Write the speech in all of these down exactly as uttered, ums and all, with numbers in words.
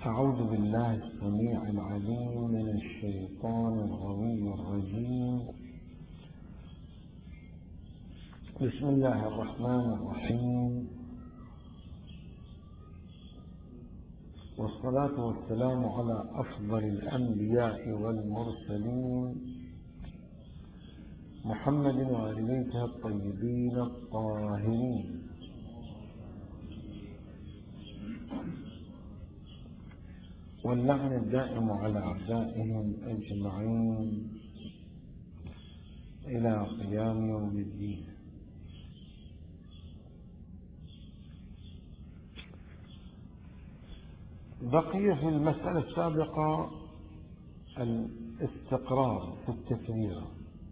أعوذ بالله السميع العليم من الشيطان الغوي الرجيم. بسم الله الرحمن الرحيم، والصلاة والسلام على أفضل الأنبياء والمرسلين محمد وآل بيته الطيبين الطاهرين. واللعن الدائم على أعدائهم أجمعين إلى قيام يوم الدين. بقي في المسألة السابقة الاستقرار في التكبير.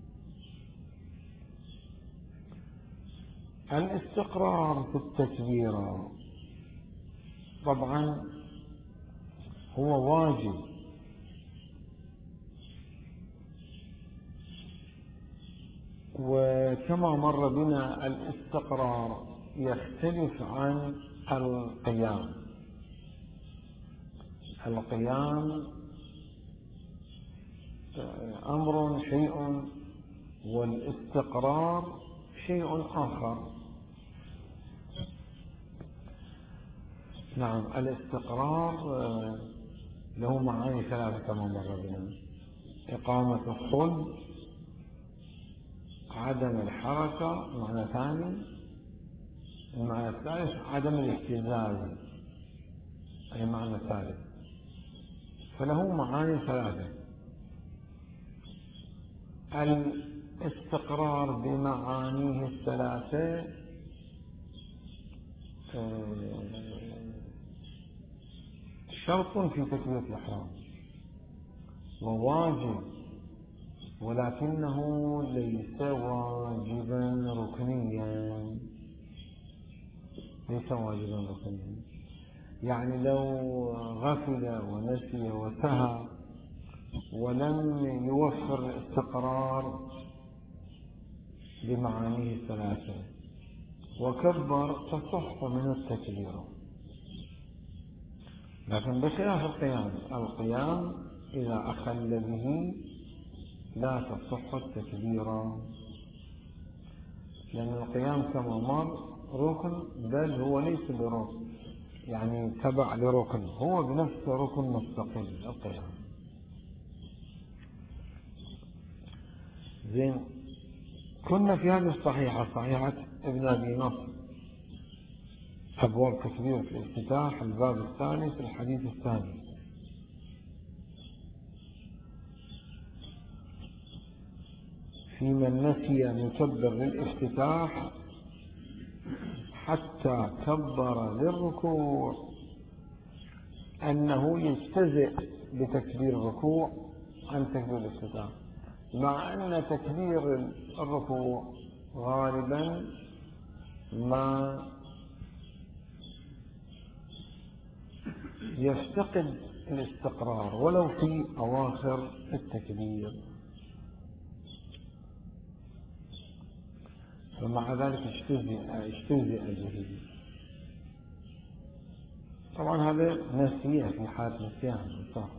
الاستقرار في التكبير طبعا هو واجب، وكما مر بنا الاستقرار يختلف عن القيام. القيام أمر شيء، والاستقرار شيء آخر. نعم، الاستقرار له معاني ثلاثة كما مر بنا: إقامة الصلب، عدم الحركة معنى ثاني، المعنى الثالث عدم الاهتزاز أي معنى ثالث. فله معاني ثلاثة. الاستقرار بمعانيه الثلاثة شرط في تكبيرة الإحرام وواجب، ولكنه ليس واجبا ركنيا. ليس واجبا ركنيا يعني لو غفل ونسي وسهى ولم يوفر الاستقرار بمعانيه الثلاثة وكبر تصح منه التكبير. لكن بخلاف القيام، القيام إذا أخل به لا تصح التكبير، لأن القيام كما مر ركن، بل هو ليس بركن يعني تبع لركن، هو بنفسه ركن مستقل القيام. زين، كنا في هذه الصحيحة، صحيحة ابن أبي نصر، أبواب تكبير في الافتتاح، الباب الثالث الحديث الثاني. في من نسي أن يكبر للافتتاح حتى كبر للركوع أنه يجتزئ بتكبير الركوع عن تكبير الافتتاح، مع أن تكبير الركوع غالبا ما يفتقد الاستقرار ولو في أواخر التكبير، ومع ذلك اجتزئ به. طبعا هذا نسيه في حالة نسيان صح.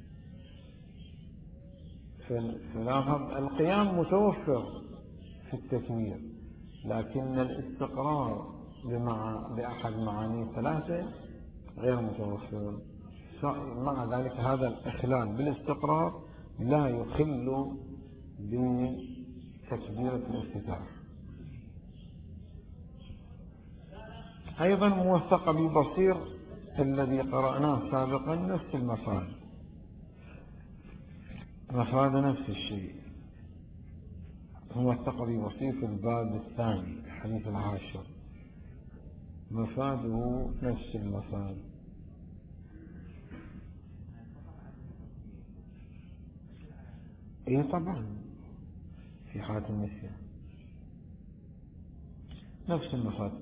فلاحظ القيام متوفر في التكبير، لكن الاستقرار بأحد معاني ثلاثة غير متوفر. مع ذلك هذا الإخلال بالاستقرار لا يخل بتكبيرة الافتتاح. أيضا موثق ببصير الذي قرأناه سابقا نفس المفاد، مفاد نفس الشيء، موثق ببصير في الباب الثاني الحديث العاشر، مفاده نفس المفاد. ايه طبعا في حالة النسيان نفس المفاد.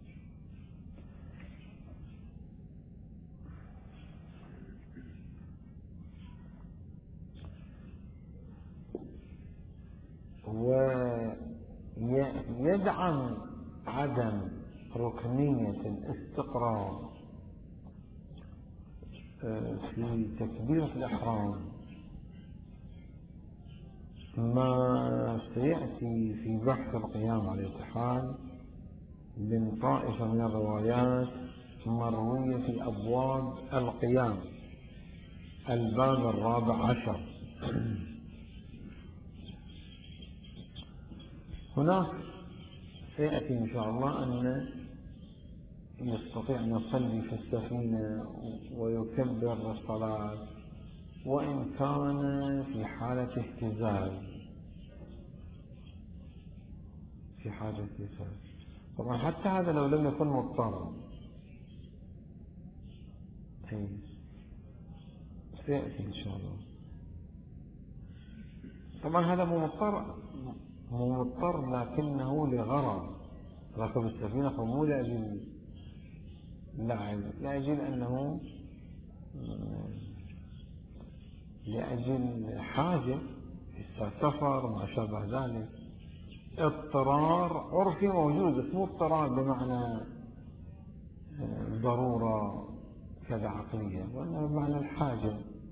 ويدعم عدم ركنية الاستقرار في تكبيرة الإحرام ما سيأتي في بحث القيام على الاتحاد من طائفة من الروايات مروية في أبواب القيام الباب الرابع عشر. هناك سيأتي إن شاء الله أن يستطيع أن يصلي في السفينة ويكبر الصلاة وإن كان في حالة اهتزاز في حالة اهتزاز طبعا حتى هذا لو لم يكن مضطر سيأتي إن شاء الله. طبعا هذا مو مضطر مو مضطر لكنه لغرض ركب السفينة فمو لأجل لعب لأجل أنه لأجل حاجة سفر ما شابه ذلك. اضطرار عرفي موجود بس مو اضطرار بمعنى ضرورة كذا عقلية وإنما بمعنى الحاجة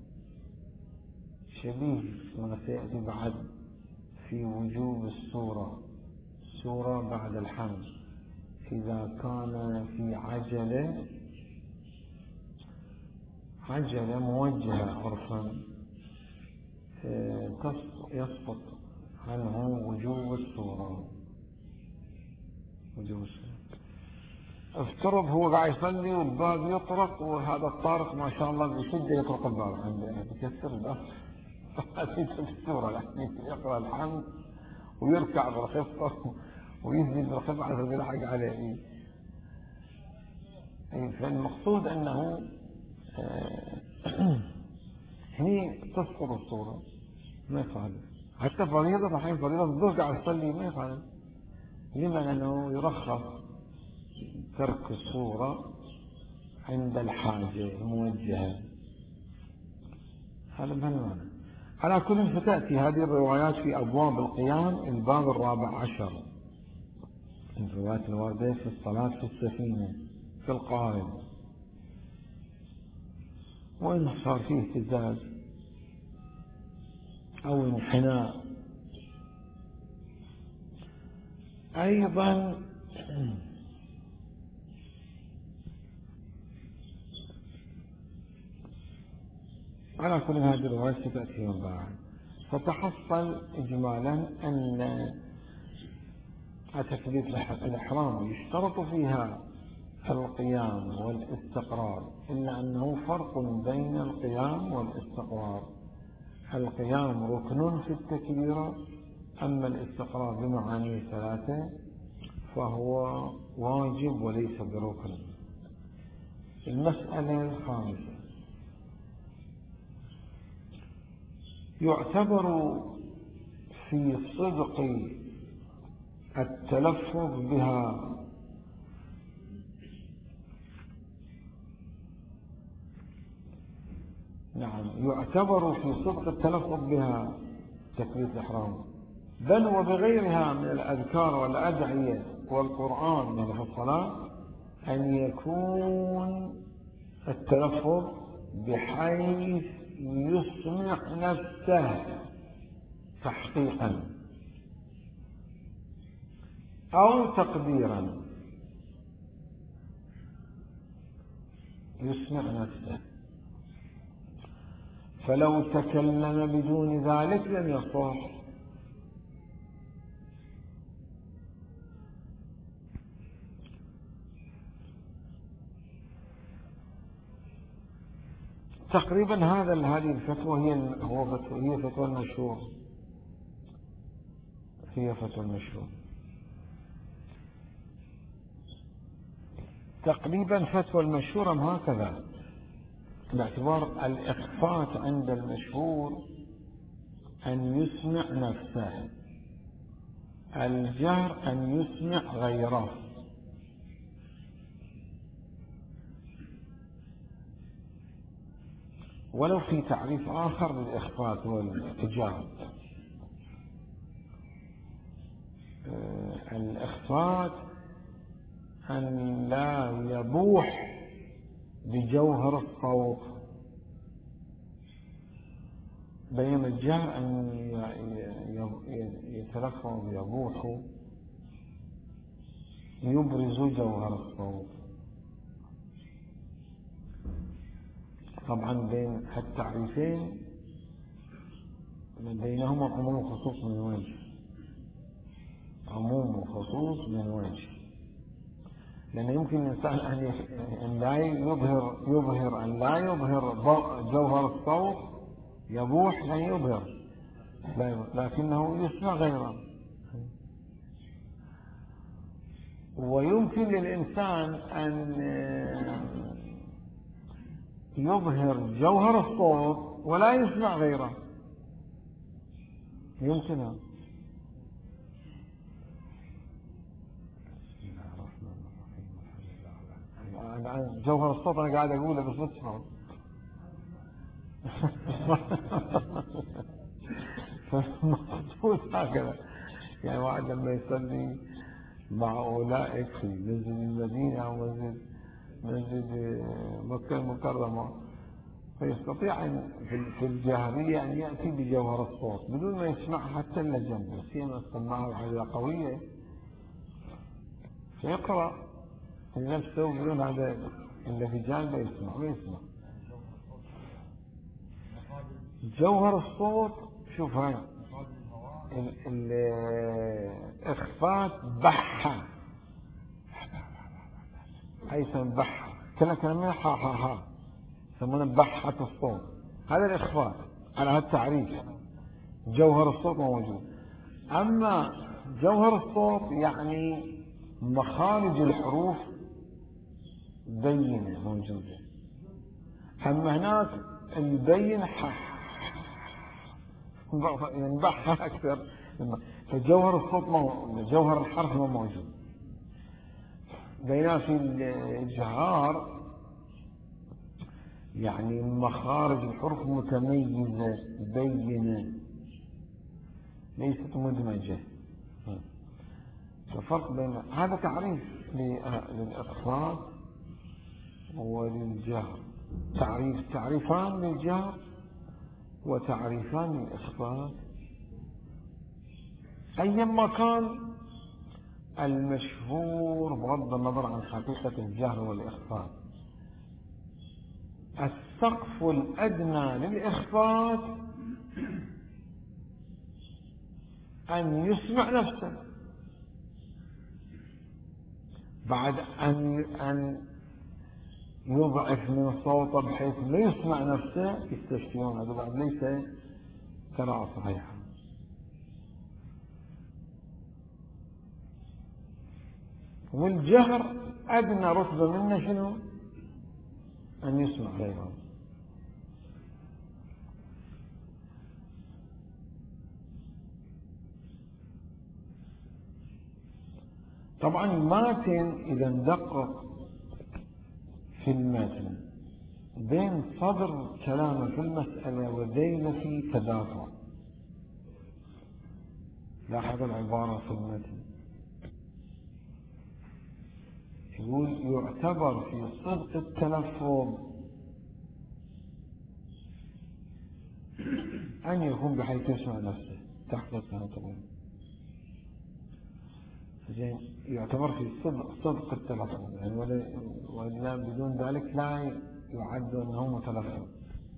شبيه ما سيأتي بعد في وجوب السورة سورة بعد الحمل إذا كان في عجلة عجلة موجهة عرفا يسقط عنه وجوب السورة وجوب السورة. افترض هو قاعد يصلي والباب يطرق وهذا الطارق ما شاء الله بشدة يطرق الباب عنده بكسر الباب هذه السورة يعني يقرأ الحمد ويركع بالخفة وينزل بالخفة على سبيل الحق عليه. فالمقصود أنه هني تسقط الصورة ما يفعل حتى فريضة الحين فريضة الظهر قاعد يصلي ما يفعل. لما؟ لأنه يرخص ترك الصورة عند الحاجة الموجهة. هذا بهالمعنى. على كل فتأتي هذه الروايات في أبواب القيام الباب الرابع عشر الروايات الواردة في الصلاة في السفينة في القارب وإن صار فيه اهتزاز أو انحناء. أيضا على كل هذه الروايات ستأتي من بعد. فتحصل إجمالا أن تكبيرة الإحرام يشترط فيها القيام والاستقرار إلا أنه فرق بين القيام والاستقرار. القيام ركن في التكبيرة أما الاستقرار بمعانيه ثلاثة فهو واجب وليس بركن. المسألة الخامسة يعتبر في صدق التلفظ بها نعم يعتبر في صدق التلفظ بها تكبيرة الإحرام بل وبغيرها من الأذكار والأدعية والقرآن من في الصلاة أن يكون التلفظ بحيث يسمع نفسه تحقيقا أو تقديرا يسمع نفسه. فلو تكلم بدون ذلك لم يصح. تقريبا هذا هذه الفتوى هي هو هي فتوى المشهور هي فتوى المشهور تقريبا فتوى المشهورة هكذا باعتبار الإخفاء عند المشهور أن يسمع نفسه الجهر أن يسمع غيره. ولو في تعريف آخر للإخفاء والإجابة الإخفاء أن لا يبوح بجوهر الصوت بينما الجهر أن يتلفظ يبوح يبرز جوهر الصوت. طبعا بين التعريفين بينهما عموم وخصوص من وجه، عموم وخصوص من وجه، لأن يمكن الإنسان أن لا يظهر يظهر أن لا يظهر جوهر الصوت، يبوح لا يظهر لكنه يسمع غيره. ويمكن للإنسان أن يظهر جوهر الصوت ولا يسمع غيره، يمكن. جوهر الصوت أنا قاعد أقوله بس بسمعه. فالمقصود هكذا، يعني واحد لما يصلي مع أولئك في مسجد المدينة أو مسجد مسجد مكة المكرمة فيستطيع أن في الجاهرية أن يأتي بجوهر الصوت بدون ما يسمع حتى إلا جنبه، سيما سمعه حاجة قوية فيقرأ نفسه بدون هذا اللي في جانبه يسمع ويسمع. جوهر الصوت شوف هاي الإخفات بحة، حيث بحة كلا كلمة ها ها ها يسمونه بحة الصوت، هذا الإخفات على هذا التعريف. جوهر الصوت موجود. أما جوهر الصوت يعني مخارج الحروف بينة موجودة، أما هناك البين ينبحها أكثر، فجوهر الصوت مو... جوهر الحرف ما موجود. بينما في الجهار يعني مخارج الحروف متميزة بينة ليست مدمجة. ففرق بين هذا تعريف للإخفاض وللجهر، تعريف تعريفان للجهر وتعريفان للإخفاض. أيما كان المشهور بغض النظر عن حقيقة الجهر والإخفاض، السقف الأدنى للإخفاض أن يسمع نفسه بعد أن أن يضعف من صوته بحيث لا يسمع نفسه يستشفيون. هذا بعد ليس قراءة صحيحة. والجهر أدنى رتبة منه شنو؟ أن يسمع غيره. طبعا الماتن إذا ندقق في الماتن بين صدر كلامه في المسألة وذيل تدافع. لاحظ العبارة في المتن يقول يعتبر في صدق التلفظ أن يكون بحيث يسمع نفسه تحقيق هذا. زين يعتبر في صدق صدق التلفظ يعني ولا بدون ذلك لا يعد أنه متلفظ.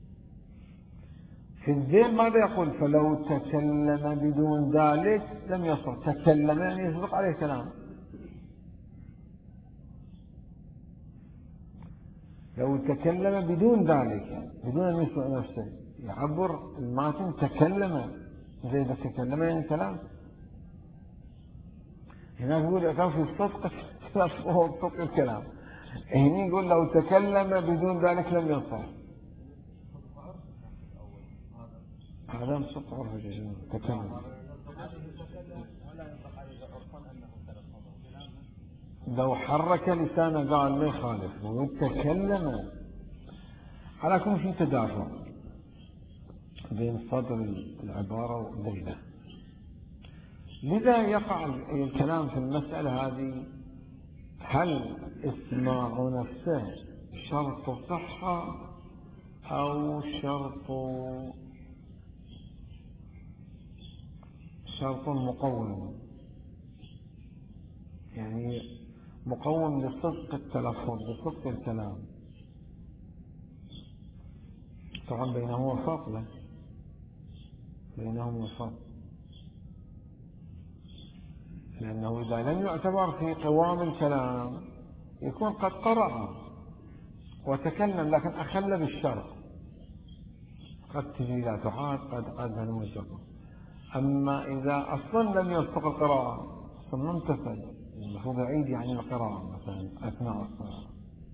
في الذيل ماذا يقول؟ فلو تكلم بدون ذلك لم يصل. تكلم يعني يسبق عليه كلام. لو تكلم بدون ذلك يعني بدون أن يسمع نفسه يعبر الماتن تكلم. زي إذا تكلم يعني كلام. هنا يقول كان في الصدق هو صدق الكلام. هنا يقول لو تكلم بدون ذلك لم يصح. هذا صدق عرف الجسم تكلم. لو حرك لسانه قال ما يخالف وتكلم. على كل شيء تدافع بين صدر العبارة وذيله. لذا يقع الكلام في المسألة هذه هل اسماع نفسه شرط صحة أو شرط شرط مقوم، يعني مقوم لصدق التلفظ، لصدق الكلام. طبعا بينهما فرق، بينهما فرق، لأنه إذا لم يعتبر في قوام الكلام يكون قد قرأ وتكلم لكن أخل بالشرط، قد تجي لا تعاد، قد قد هنوجه. أما إذا أصلا لم يصدق القراءة، أصلا ما امتثل، المفروض يعيد يعني القراءة مثلا أثناء الصلاة.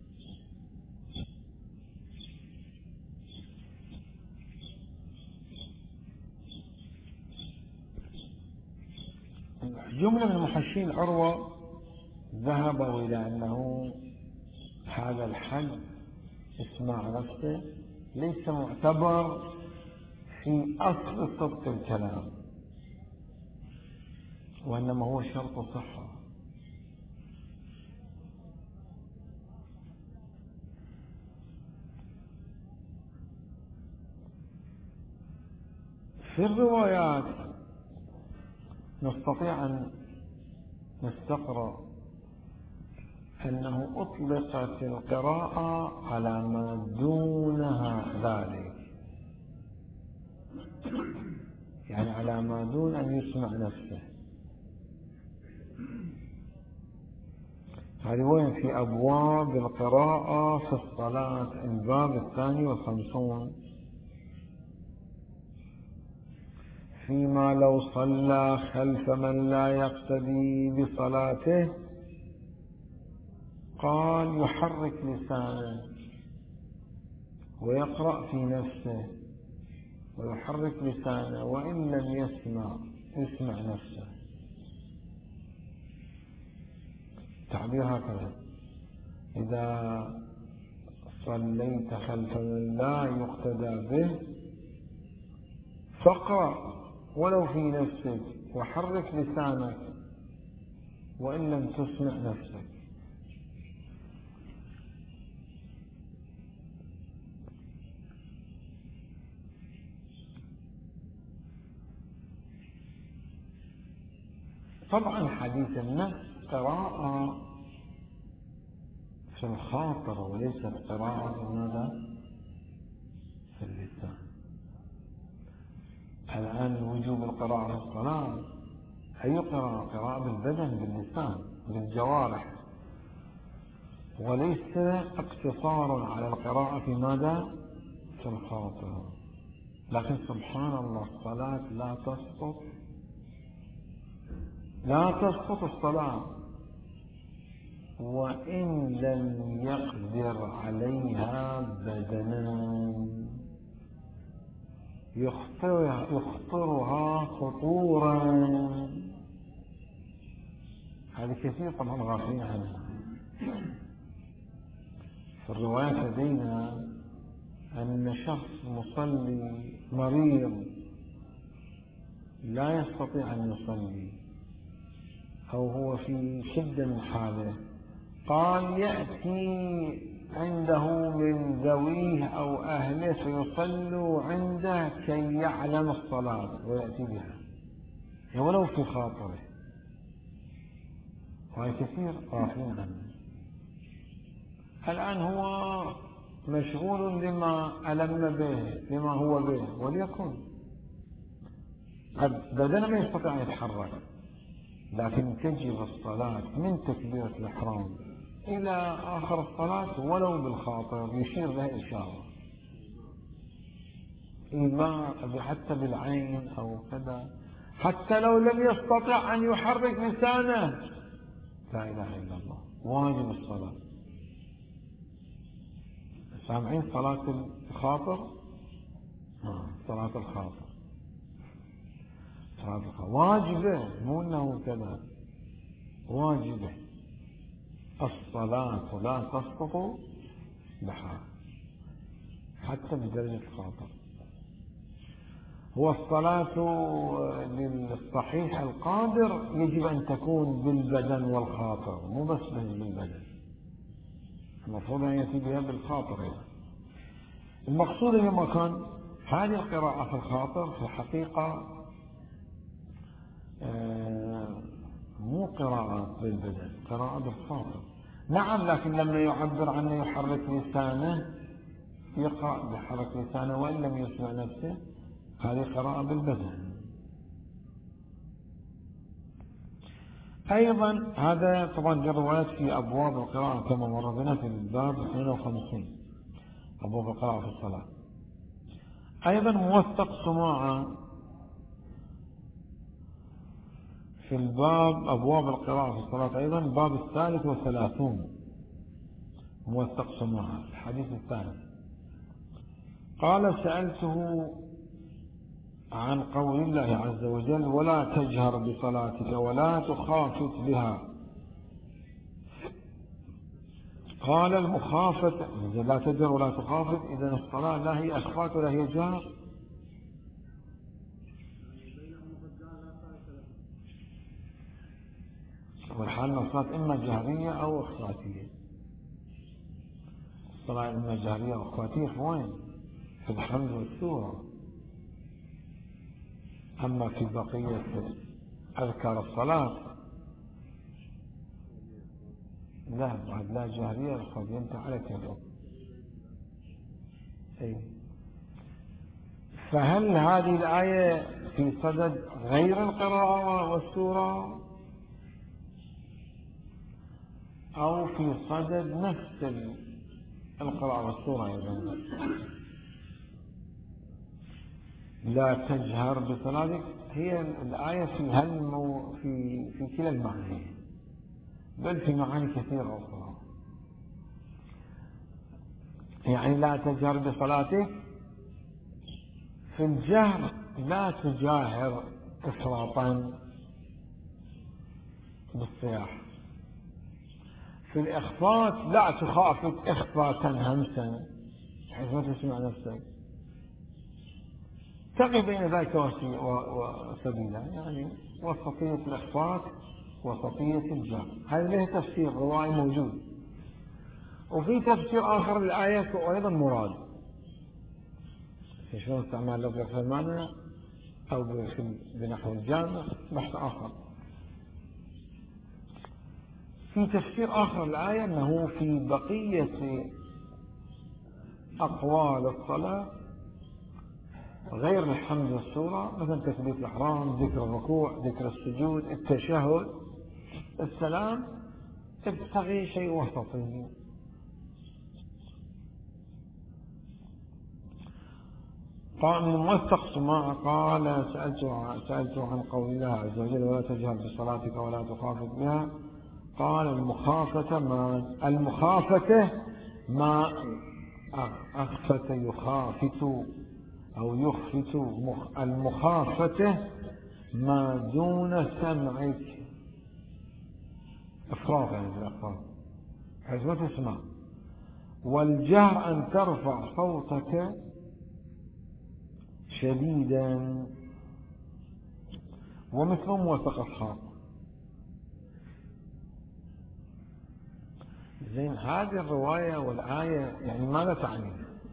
جملة من المحشين عروة ذهبوا إلى أنه هذا الحد اسمع نفسه ليس معتبر في أصل صدق الكلام، وإنما هو شرط صحة. في الروايات نستطيع أن نستقرأ أنه أطلقت القراءة على ما دونها ذلك، يعني على ما دون أن يسمع نفسه. هذه وين؟ في أبواب القراءة في الصلاة، الباب الثاني والخمسون. فيما لو صلى خلف من لا يقتدي بصلاته، قال يحرك لسانه ويقرأ في نفسه ويحرك لسانه وإن لم يسمع يسمع نفسه. تعبير هكذا: إذا صليت خلف من لا يقتدى به فاقرأ ولو في نفسك وحرك لسانك وإن لم تسمع نفسك. طبعا حديث النفس قراءة في الخاطر وليست قراءة في ماذا؟ في اللسان. الآن وجوب القراءة في الصلاة أي قراءة؟ قراءة بالبدن، باللسان، بالجوارح، وليس اقتصار على القراءة في ماذا؟ في الخاطر. لكن سبحان الله الصلاة لا تسقط، لا تسقط الصلاة وإن لم يقدر عليها بدنا، يخطرها, يخطرها خطورا. هذه كثير طبعا غافلين عنها. في الروايات لدينا أن شخص مصلي مريض لا يستطيع أن يصلي أو هو في شدة من حاله، قال يأتي عنده من ذويه أو أهله فيصلوا عنده كي يعلم الصلاة ويأتي بها ولو في خاطره. وهي كثير غافلين عنه. الآن هو مشغول لما ألم به، لما هو به، وليكن قد بدنا ما يستطيع أن يتحرك، لكن تجب الصلاة من تكبيرة الإحرام إلى آخر الصلاة ولو بالخاطر يشير لها إشارة، إما حتى بالعين أو كذا، حتى لو لم يستطع أن يحرك لسانه. لا إله إلا الله، واجب الصلاة. سامعين صلاة الخاطر؟ آه. صلاة الخاطر صلاة الخاطر واجبة، مو أنه كذا، واجبة. الصلاة لا تسقط بها حتى بدرجة الخاطر. هو الصلاة للصحيح القادر يجب أن تكون بالبدن والخاطر، مو بس بالبدن، المفروض أن يأتي بها بالخاطر. المقصود لما كان هذه القراءة في الخاطر في الحقيقة آه مو قراءة بالبدن، قراءة بالخاطر. نعم، لكن لما يعبر عنه يحرك لسانه، يقرأ بحرك لسانه وإن لم يسمع نفسه، هذه قراءة بالبدن. أيضا هذا طبعا الروايات في أبواب القراءة كما مر بنا في الباب اثنين وخمسين، أبواب القراءة في الصلاة. أيضا موثق سماعة في الباب أبواب القراءة في الصلاة، أيضا الباب الثالث والثلاثون، موثق سماعة الحديث الثالث. قال: سألته عن قول الله عز وجل: ولا تجهر بصلاتك ولا تخافت بها. قال: المخافة إذا لا تجهر ولا تخافت، إذا الصلاة لا هي أخفات ولا هي جهر. والحال الصلاة إما جهرية أو أخفاتية. الصلاة إما جهرية أو أخفاتية في وين؟ في الحمد والسورة. أما في بقية أذكار الصلاة لا، بعد لا جهرية أخفاتية، أنت على كذا. أي. فهل هذه الآية في صدد غير القراءة والسورة أو في صدد نفس القراءة والسورة؟ أيضا لا تجهر بصلاتك، هي الآية في هالمو في في كلا المعاني، بل في معاني كثيرة أخرى. يعني لا تجهر بصلاتك في الجهر، لا تجاهر إفراطا بالصياح. في الإخفات لا تخافت إخفاتا همسا بحيث ما تسمع نفسك. تقي بين ذلك وسبيلا، يعني وسطية الإخفات وسطية الجهر. هذا له تفسير روائي موجود، وفي تفسير آخر للآية وأيضا مراد في شلون استعمال لفظ في المعنى أو بنحو الجامع، بحث آخر. في تفسير آخر للآية أنه في بقية أقوال الصلاة غير الحمد والسورة، مثل تكبيرة الإحرام، ذكر الركوع، ذكر السجود، التشهد، السلام، تبتغي شيء وسطي. قال من موثق سماعة قال: سألت عن قول الله عز وجل: ولا تجهر بصلاتك ولا تخافت بها. قال: المخافة ما المخافة ما أخفت يخافت أو يخفت. المخافة ما دون سمعك، إفراط يعني الإفراط حيث ما تسمع. والجهر أن ترفع صوتك شديدا، ومثل موثق أصحاب. زين، هذه الرواية والآية يعني ماذا تعني؟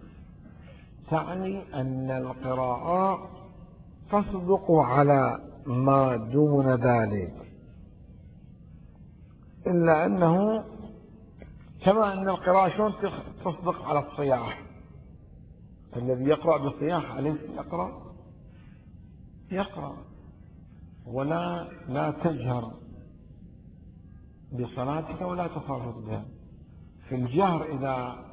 تعني أن القراءة تصدق على ما دون ذلك، إلا أنه كما أن القراءة شلون تصدق على الصياح. الذي يقرأ بالصياح عليه يقرأ يقرأ ولا لا تجهر بصلاتك ولا تخافت بها. في الجهر إذا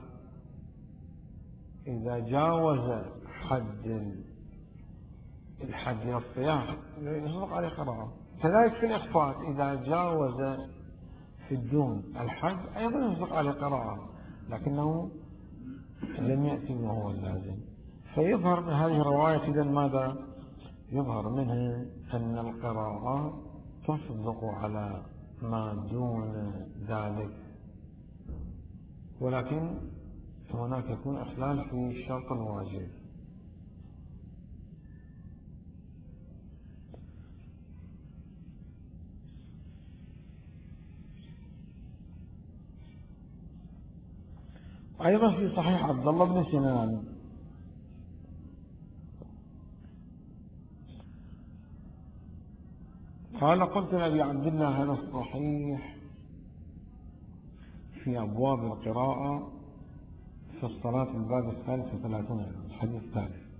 إذا جاوز حد الحد من الصياح يصدق عليه قراءة. كذلك في الإخفاء إذا جاوز في الدون الحد أيضا يصدق عليه قراءة، لكنه لم يأتي ما هو اللازم. فيظهر من هذه الرواية إذن ماذا؟ يظهر منها أن القراءة تصدق على ما دون ذلك، ولكن هناك يكون إخلال في الشرط الواجب. أيضا في صحيح عبد الله بن سنان قال قلت لأبي عبد الله هذا الصحيح في أبواب القراءة في الصلاة الباب الثالث وثلاثون الحديث الثالث.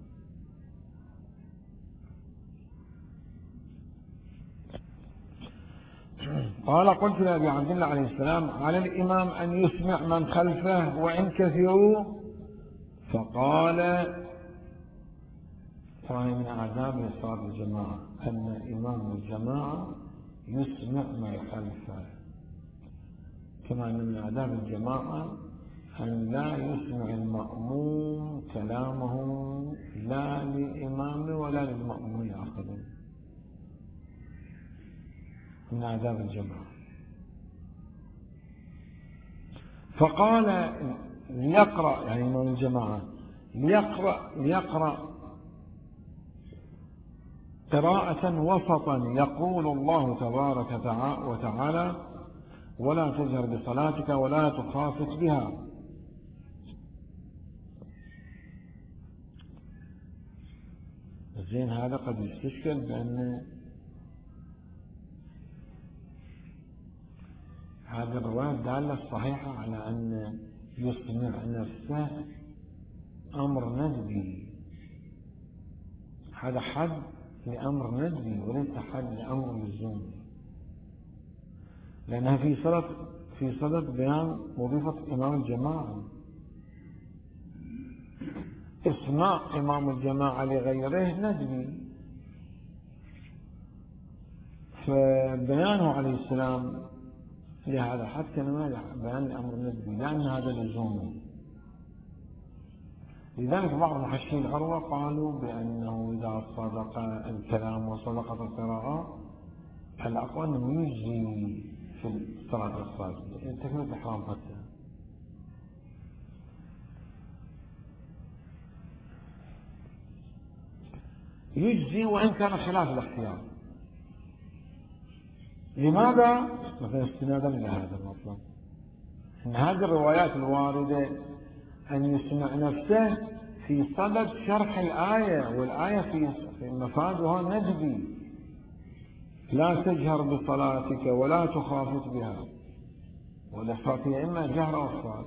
قال قلت لأبي عبد الله عليه السلام على الإمام أن يسمع من خلفه وإن كثروا؟ فقال فهي من آداب صلاة الجماعة أن إمام الجماعة يسمع من خلفه، كما أن من آداب الجماعة أن لا يسمع المأموم كلامه لا للإمام ولا للمأموم آخرين، من آداب الجماعة. فقال ليقرأ يعني إمام الجماعة ليقرأ, ليقرأ قراءة وسطا يقول الله تبارك وتعالى ولا تجهر بصلاتك ولا تخافت بها. زين هذا قد يستشكل بأن هذه الرواية دالة الصحيحة على أن يسمع نفسه أمر ندبي، هذا حد لأمر ندبي وليس حد لأمر لزومي، لأنها في صدد في صدد بيان وظيفة إمام الجماعة. إسماع إمام الجماعة لغيره ندبي، فبيانه عليه السلام لهذا حد كلمة بيان الأمر ندبي لأن هذا لزومي. لذلك بعض محشين العروة قالوا بأنه إذا صدق الكلام وصدقت القراءة الأقوى أنه يجزي في الصلاة الصلاة تكملة الإحرام حتى. يجزي وإن كان خلاف الاختيار. لماذا؟ مثلا استنادا إلى هذا المطلب أن هذه الروايات الواردة أن يسمع نفسه في صدد شرح الآية، والآية في مفادها ندبي لا تجهر بصلاتك ولا تخافت بها، والإخفاء فيها إما جهر أو إخفاء.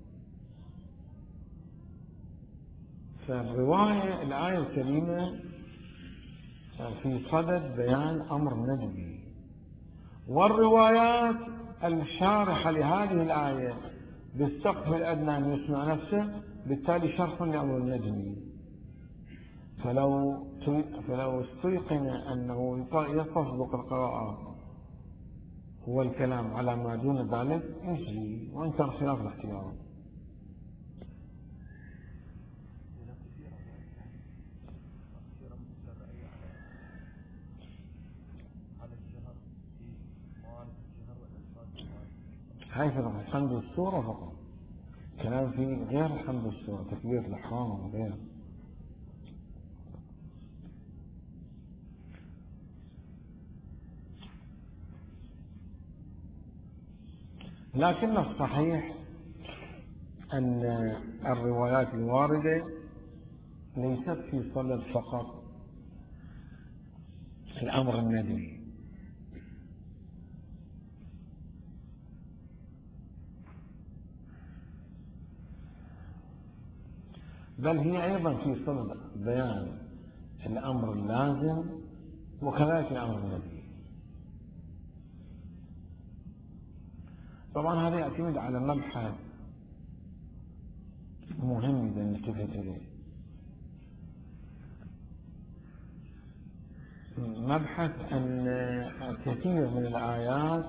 فالرواية الآية الكريمة في صدد بيان أمر ندبي، والروايات الشارحة لهذه الآية بالسقف الأدنى أن يسمع نفسه بالتالي شرح لأمر الندبي. فلو فلو استيقن أنه يصدق القراءة هو الكلام على ما دون ذلك يجري وإن كان خلاف الاختيار. هاي في الحمد السورة فقط، كلام في غير الحمد السورة تكبيرة الإحرام وغيره. لكن الصحيح أن الروايات الواردة ليست في صلة فقط الأمر الندبي، بل هي أيضا في صلة بيان الأمر اللازم وكذلك الأمر الندبي. طبعا هذا يعتمد على مبحث مهم إذا نلتفت إليه، مبحث أن كثير من الآيات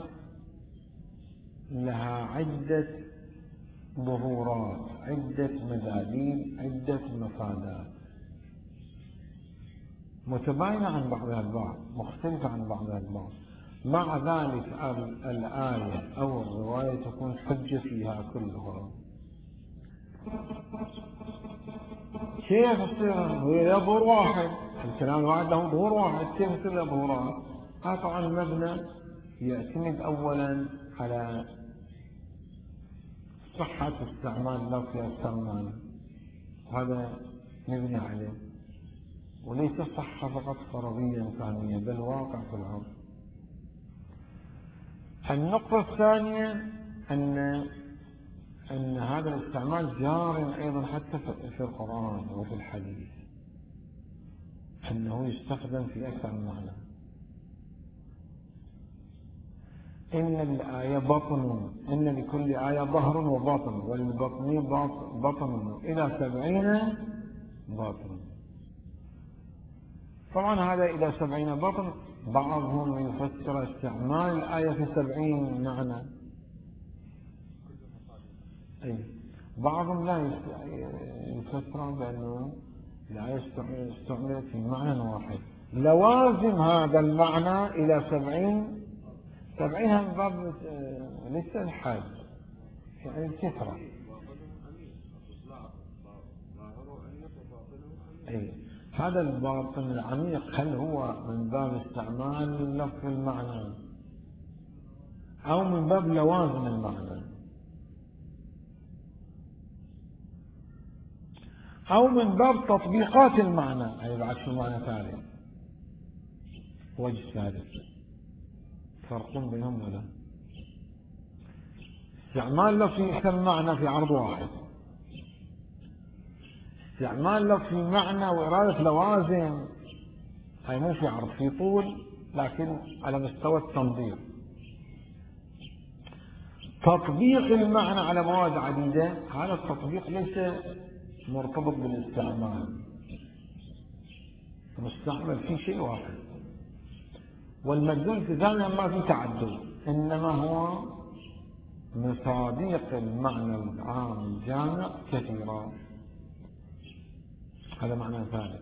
لها عدة ظهورات، عدة مداليل، عدة مفادات متباينة عن بعضها البعض، مختلفة عن بعضها البعض، مع ذلك الآية أو الرواية تكون حجة فيها كلها. كيف يصير يظهر واحد الكلام الواحد له ظهور واحد، كيف يصير له ظهورات؟ هذا طبعا المبنى يعتمد أولا على صحة استعمال لفظ السرمان، هذا نبني عليه، وليس صحة فقط فرضية إنسانية بل واقع في العرض. النقطة الثانية أن أن هذا الاستعمال جار أيضا حتى في القرآن وفي الحديث، أنه يستخدم في أكثر من معنى. إن الآية بطن، إن لكل آية ظهر وباطن، وللبطن بطن إلى سبعين باطن. طبعا هذا إلى سبعين باطن بعضهم يفسر استعمال الآية في سبعين معنى، أي بعضهم لا يفسر بأنه الآية استعملت في معنى واحد. لوازم هذا المعنى إلى سبعين، سبعين من باب الاستلحاد يعني الكثرة. أي هذا الباطن العميق هل هو من باب استعمال لفظ المعنى أو من باب لوازم المعنى أو من باب تطبيقات المعنى، أي بعد شو معنى ثالث، وجه ثالث، فرق بينهم ولا؟ استعمال لفظ أكثر معنى في عرض واحد، استعمال لفظ معنى وإرادة لوازم هاي مو في عرض، في طول لكن على مستوى التنظير. تطبيق المعنى على مواد عديدة، هذا التطبيق ليس مرتبط بالاستعمال، مستعمل في شيء واحد، والمدلول في ذلك ما في تعدد، إنما هو مصادق المعنى العام الجامع كثيرا. هذا معنى ثالث.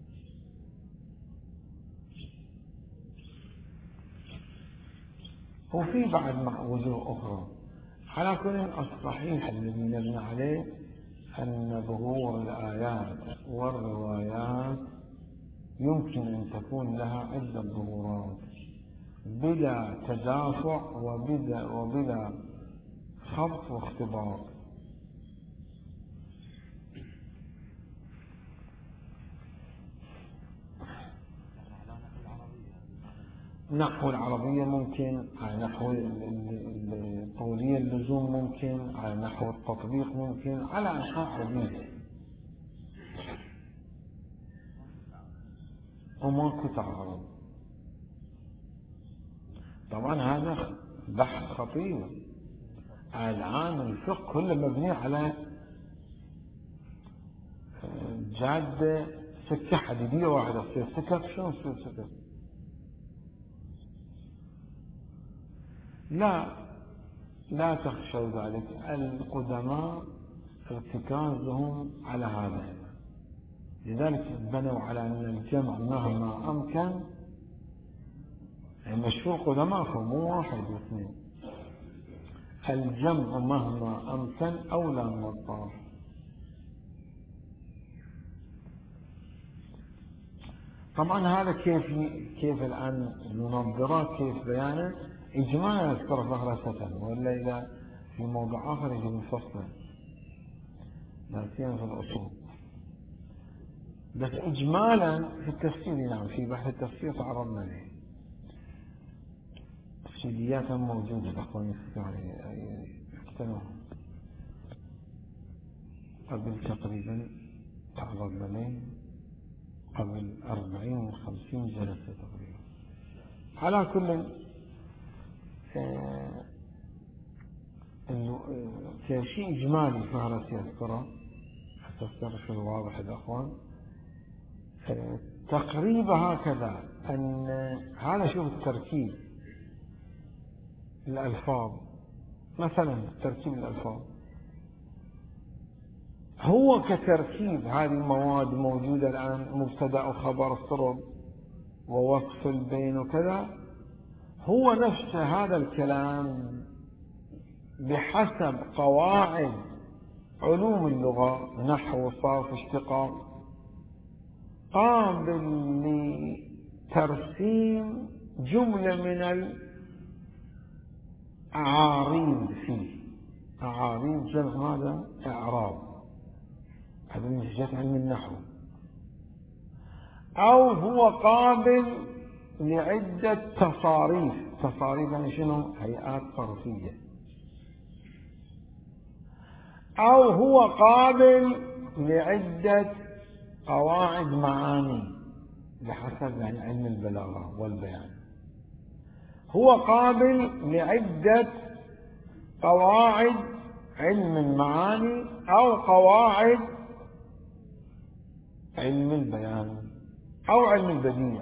وفي بعد وجوه أخرى. على كل الصحيح الذي نبني عليه أن ظهور الآيات والروايات يمكن أن تكون لها عدة ظهورات بلا تدافع وبلا, وبلا خبط واختبار. نحو العربية ممكن، على نحو الطولية اللزوم ممكن، على نحو التطبيق ممكن، على أنحاء عديدة وما كتعرض. طبعا هذا بحث خطير. الآن الفقه كله مبني على جادة سكة حديدية واحدة، تصير سكك شلون تصير سكك؟ لا لا تخشوا ذلك. القدماء ارتكازهم على هذا، لذلك بنوا على أن الجمع مهما أمكن، يعني مشهور قدماء مو واحد واثنين، الجمع مهما أمكن أولى من الطرف. طبعا هذا كيف كيف الآن المنظرات كيف بيانه إجمالا يذكر فهرسة، ولا إذا في موضع آخر يجب الفصل، لا سيما في الأصول. بس إجمالا في التفسير، نعم في بحث التفسير تعرضنا له، تفصيليات موجودة الأخوان يقتنوها قبل تقريبا، تعرضنا له قبل أربعين خمسين جلسة تقريبا. على كل انه كشيء اجمالي فهرس يذكره حتى استرشد الواضح الاخوان تقريبا هكذا، ان هذا شوف التركيب الالفاظ، مثلا تركيب الالفاظ هو كتركيب هذه المواد موجودة الآن، مبتدأ وخبر افترض ووصف البين وكذا، هو نفس هذا الكلام بحسب قواعد علوم اللغة، نحو صرف اشتقاق، قابل لترسيم جملة من الأعاريض فيه. أعاريض جمع ماذا؟ إعراب، هذا من جهة علم النحو. أو هو قابل لعدة تصاريف، تصاريف يعني شنو؟ هيئات صرفية. أو هو قابل لعدة قواعد معاني بحسب يعني علم البلاغة والبيان. هو قابل لعدة قواعد علم المعاني أو قواعد علم البيان أو علم البديع.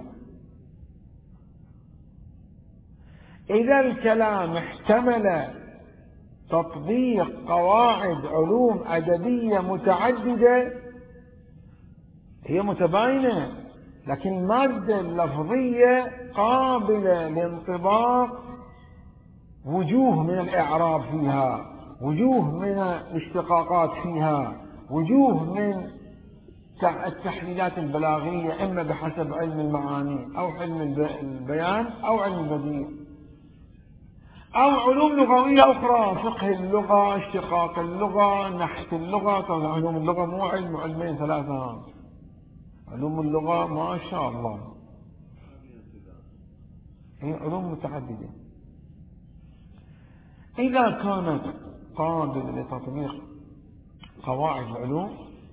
إذا الكلام احتمل تطبيق قواعد علوم أدبية متعددة هي متباينة، لكن المادة اللفظية قابلة لانطباق وجوه من الإعراب فيها، وجوه من الاشتقاقات فيها، وجوه من التحليلات البلاغية، إما بحسب علم المعاني أو علم البيان أو علم البديع، أو علوم لغوية أخرى، فقه اللغة، اشتقاق اللغة، نحت اللغة. طبعا علوم اللغة مو علم، علمين ثلاثة. علوم اللغة ما شاء الله هي علوم متعددة. إذا كانت قابلة لتطبيق قواعد العلوم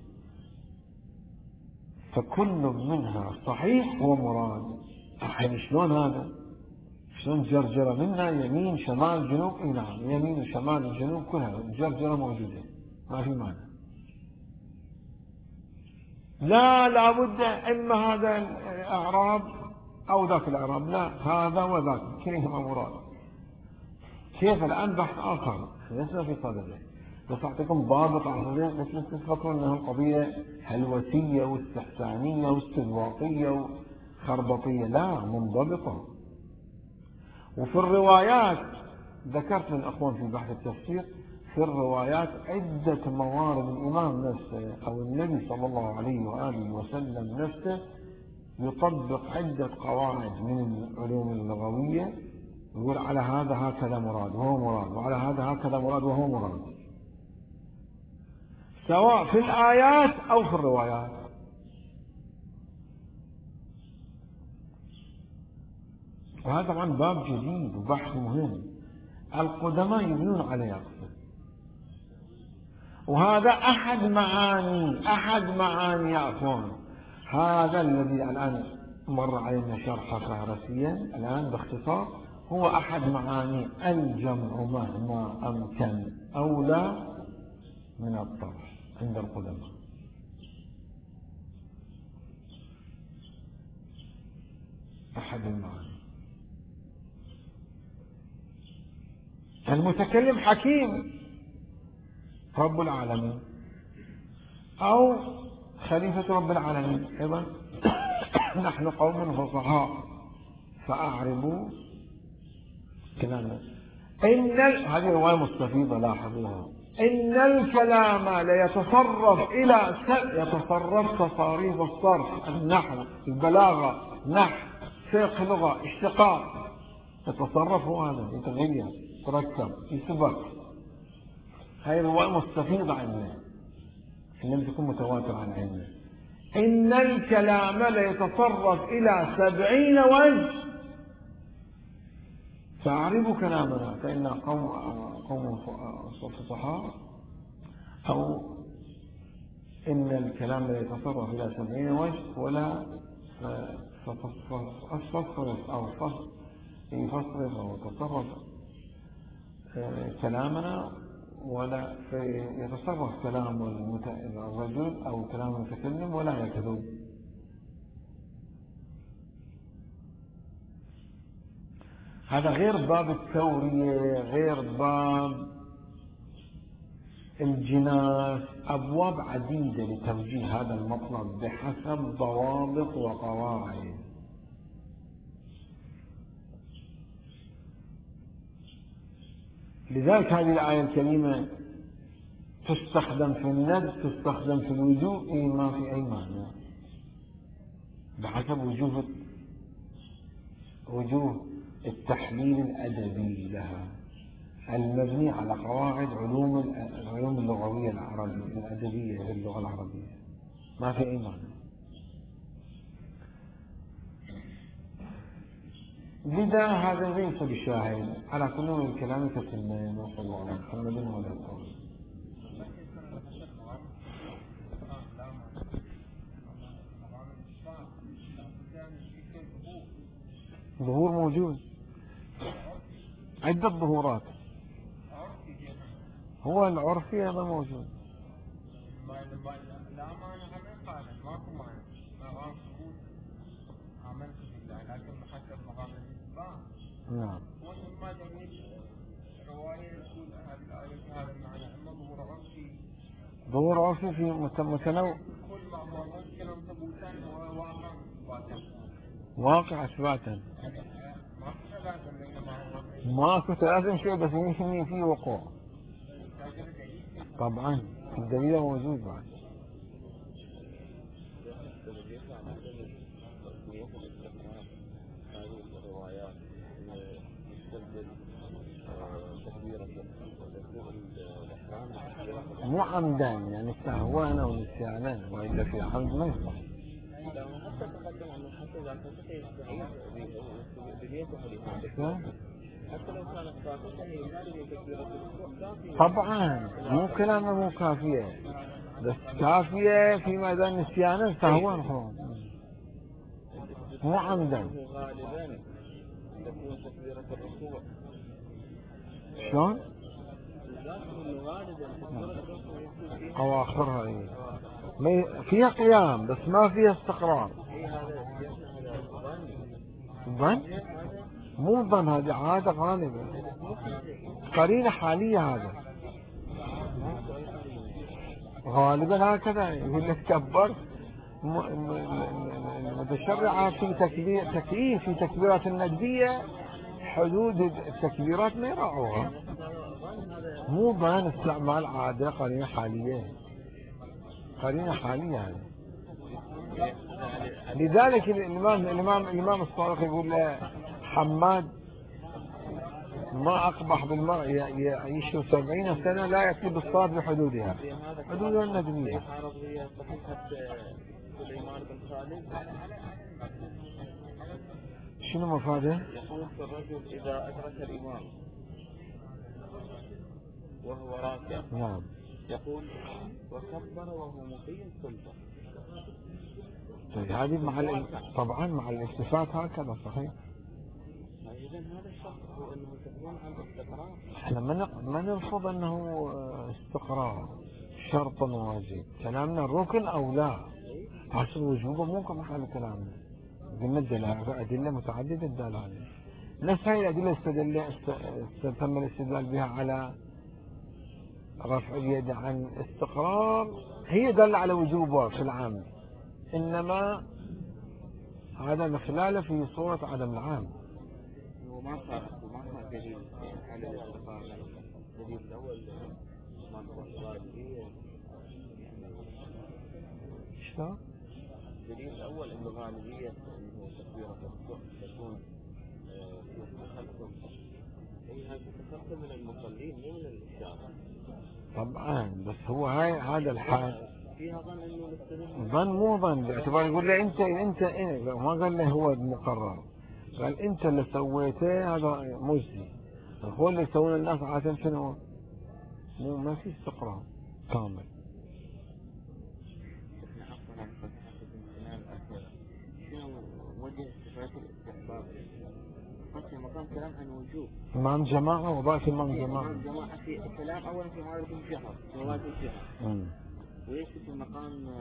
فكل منها صحيح ومراد. يعني شلون هذا؟ شلون جرجرة منا يمين شمال جنوب؟ اي نعم، يمين وشمال وجنوب كلها الجرجرة موجودة، ما في معنى. لا لابد اما هذا الاعراب او ذاك الاعراب، لا هذا وذاك كلهما مراد. كيف؟ الان بحث اخر ليس في صدده، بس اعطيكم ضابط عصري بس لا تفكرون انها القضية هلوسية واستحسانية واستذواقية وخربطية، لا، منضبطة. وفي الروايات ذكرت للأخوان في بحث التفسير، في الروايات عدة موارد الإمام نفسه أو النبي صلى الله عليه وآله وسلم نفسه يطبق عدة قواعد من العلوم اللغوية، يقول على هذا هكذا مراد وهو مراد، وعلى هذا هكذا مراد وهو مراد، سواء في الآيات أو في الروايات. وهذا طبعا باب جديد وبحث مهم، القدماء يبنون عليه أقصد. وهذا أحد معاني أحد معاني يا أخوان هذا الذي الآن مر علينا شرحا فهرسيا الآن باختصار، هو أحد معاني الجمع مهما أمكن أولى من الطرح عند القدماء. أحد المعاني. المتكلم حكيم رب العالمين أو خليفة رب العالمين أيضا نحن قوم فصحاء فأعربوا كلامنا. إن هذه رواية مستفيضة لاحظوها. إن الكلام ليتصرف إلى يتصرف تصاريف الصرف، النحو، البلاغة، نحو، فقه لغة، اشتقاق، يتصرف هذا، يتغير، يتركب، يثبت. هذه رواية مستفيضة عنه لم تكن متواتر عن علمه. إن الكلام ليتصرف إلى سبعين وجه فأعربوا كلامنا فإن قوم قوم فصحاء، أو إن الكلام ليتصرف إلى سبعين وجه ولا فتصرف أو يفصرف أو تصرف كلامنا ولا يتصرف كلام الرجل أو كلام المتكلم ولا يكذب. هذا غير باب التورية، غير باب الجناس، أبواب عديدة لتوجيه هذا المطلب بحسب ضوابط وقواعد. لذلك هذه الآية الكريمة تستخدم في الند، تستخدم في الوجوب، إيه ما في أي معنى بحسب وجوه وجوه التحليل الأدبي لها المبني على قواعد علوم العلوم اللغوية العربية الأدبية في اللغة العربية، ما في أي معنى. لذا هذا ليس بشاهد على كل من الكلام كتبنا وصلى الله على محمد وعلى آله. ظهور موجود، عدة ظهورات، هو العرفي هذا موجود. نعم. ظهور عرفي في متنوع واقع اثباتا، ماكو ثلاثة شيء بس يمكن فيه وقوع. طبعا الدليل موجود بعد. مو عمدا يعني استهوانا ونسيانا، وإلا في عمد ما يصح. حتى تقدم أنه حتى إذا كنت يستعيد حتى لو كانت كافية. طبعا مو كلامه مو كافية، بس كافية في ميدان نسيانا استهوانا خلاص، مو عمدا. غالبا تكون تكبيرة الركوع. شلون؟ أواخرها إيه فيها قيام بس ما فيها استقرار. ظن؟ مو ظن، هذه عادة غالبة، قرينة حالية. هذا غالبا هكذا يقول لك كبر المتشرعة في تكبير تكييف في تكبيرات الندبية، حدود التكبيرات ما يراعوها. مو ظن، استعمال عادة، قرينة حالية، قرينة حالية يعني. لذلك الإمام الإمام الإمام الصادق يقول له حماد ما أقبح بالمرء يعيش سبعين سنة لا يأتي بالصلاة بحدودها، حدودها الندبية. شنو مفاده؟ يقول الرجل إذا أدرك الإمام وهو راكع، نعم، يقول وكبر وهو مقيم سلطة. طيب هذه مع ال... طبعا مع الالتفات هكذا صحيح. إذا هذا الشرط هو أنه تكون عند استقرار. احنا ما ما نرفض أنه استقرار شرط واجب، كلامنا الركن أو لا، حصل وجوبه مو كمحل كلامنا. قلنا الدلالة أدلة متعددة الدلالة، نفس هاي الأدلة استدل است... تم الاستدلال بها على رفع اليد عن استقرار، هي دل على وجوبها في العام، إنما هذا خلاله في صورة عدم العام. وما صار وما صار دليل على الاستقرار. الدليل الأول ما صار دليل. شلون؟ الدليل الأول إنه غالبية إنه تكبيرة الركوع تكون في تخلف، أي هذا تخلف من المصلين مو من الإشارة. طبعا بس هو هاي هذا الحال فيها ظن إنه الاستدلال ظن مو ظن، باعتبار يقول له أنت أنت إيه، ما قال له هو المقرر، قال أنت اللي سويته هذا مجزي، هو اللي يسوون الناس عادة شنو؟ مو ما في استقرار كامل. وجه صفات الاستحباب في مقام كلام عن وجوب إمام جماعة وباقي إمام جماعة. إمام جماعة في الكلام أولا في حالة الجهر صلاة الجهر، ويكفي في مقام